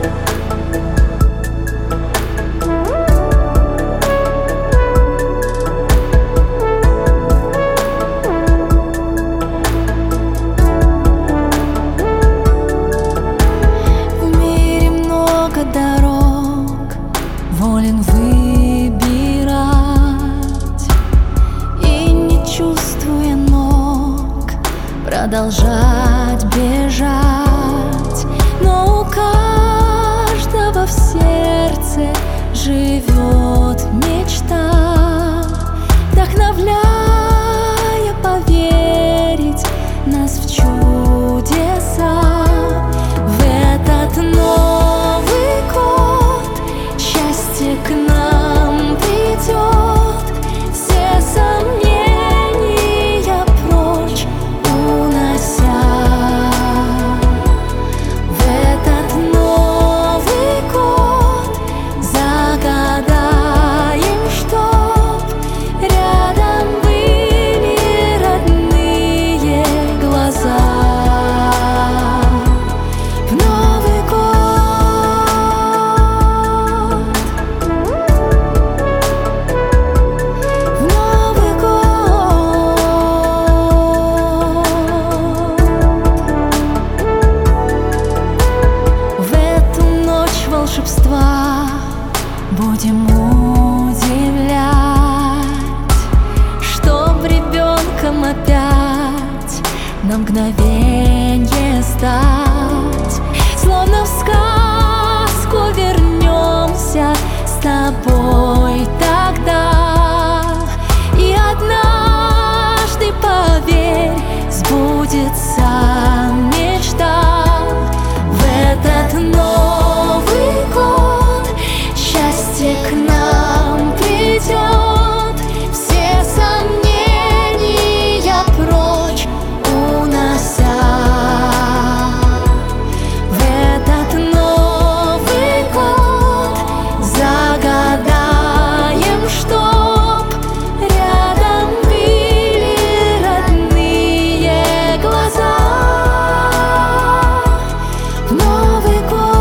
волен выбирать, и не чувствуя ног продолжать бежать. Но у каждого в сердце живет мечта, вдохновляя поверить нас в чудеса. В этот Новый год счастье к нам придет, все сомнения прочь унося. В этот Новый год загадаем, чтоб рядом были родные глаза. В Новый год, в Новый год, в эту ночь волшебства будем удивлять, чтоб ребенком опять на мгновенье стать. Словно в сказку вернемся с тобой тогда, и однажды, поверь, сбудется мечта. В этот Новый год счастье к нам придет, все сомнения прочь унося. В этот Новый год загадаем, чтоб рядом были родные глаза. В Новый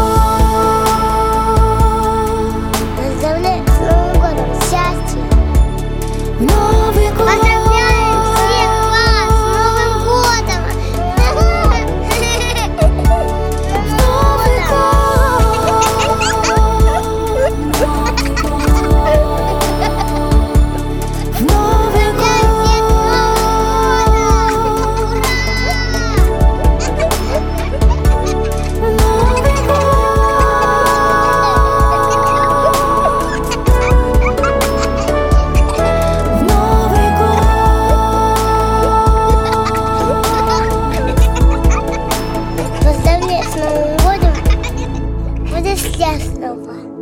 год, Поздравляю с Новым годом, счастья! в Новый год, Поздравляю всех вас с Новым годом! в Новый год, в Новый год. Поздравляю с Новым годом! Буду счастлива!